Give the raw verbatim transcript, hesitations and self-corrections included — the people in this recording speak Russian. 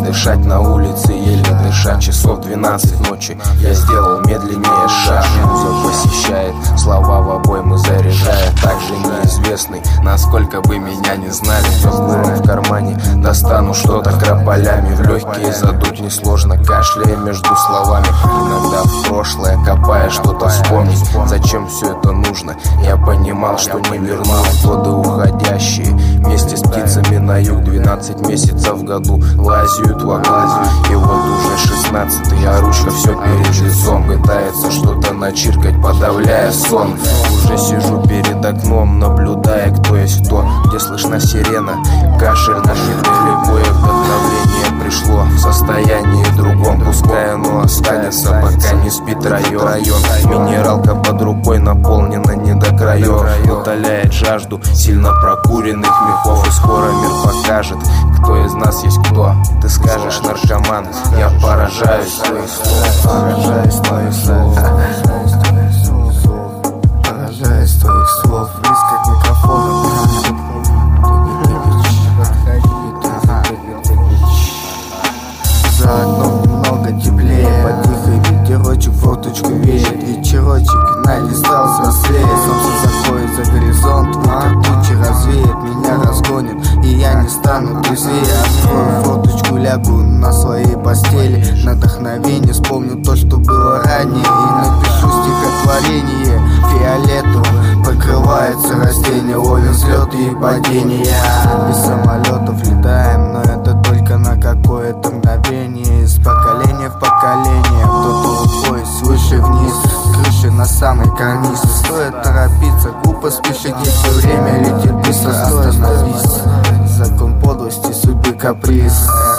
дышать на улице, еле дышать. Часов двенадцать ночи, я сделал медленнее шаг. Муза посещает, слова в обойму заряжает. Также неизвестный, насколько вы меня не знали. Звездным в кармане достану что-то крополями. В легкие задуть несложно, кашляя между словами. Иногда в прошлое копая что-то вспомнить. Зачем все это нужно? Я понимал, что не вернусь. Годы уходящие вместе с птицами на юг. Двенадцать месяцев в году лазят в оглазию. И вот уже шестнадцатый, а ручка все перед лицом. Пытается что-то начиркать, подавляя сон. Уже сижу перед окном, наблюдая, кто есть кто. Где слышна сирена, кашель на шепелевое. Вдохновление пришло в состоянии другом. Пускай оно останется, пока не спит район. Минералка под рукой наполнена не до краев. Утоляет жажду сильно прокуренных мехов. И скоро мир покажет, кто из нас есть кто. Ты скажешь, наркоман, я поражаюсь твоих слов. Поражаюсь твоих слов. Поражаюсь твоих слов. Близко к микрофону. За окном немного теплее, под тихий ветерочек форточку веет. Вечерочек налистал взрослее. Солнце заходит за горизонт, ветер тучи развеет, меня разгонит, и я не стану трезвее. Открою форточку, лягу на своей постели. На вдохновение вспомню то, что было ранее, и напишу стихотворение. Фиолетово покрывается растение, ловим взлеты и падения. Из самолетов летаем, но это только на какое-то мгновение. Из поколения в поколение кто-то уходит свыше вниз, крыши на самый карниз. Стоит торопиться, глупо спешить, если время летит быстро. Остановись, закон подлости, судьбы каприз.